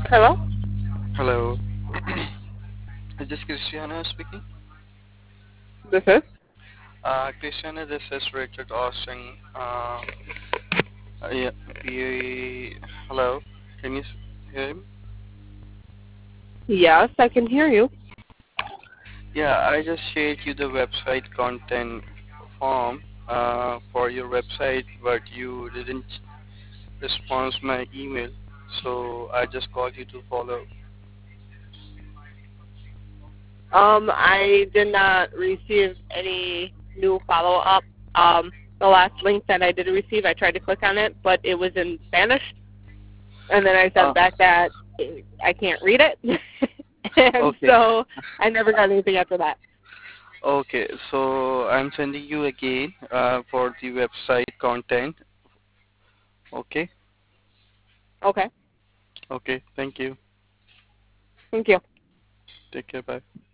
Hello? Hello. Is this Christiana speaking? This is? Christiana, this is Richard Austin. Yeah, hello. Can you hear me? Yes, I can hear you. Yeah, I just shared you the website content form for your website, but you didn't respond to my email, so I just called you to follow. I did not receive any new follow-up. The last link that I did receive, I tried to click on it, but it was in Spanish, and then I Uh, sent back that I can't read it, and okay. so I never got anything after that. Okay, so I'm sending you again for the website content. Okay. Okay, Okay. Thank you. thank you. Take care. Bye.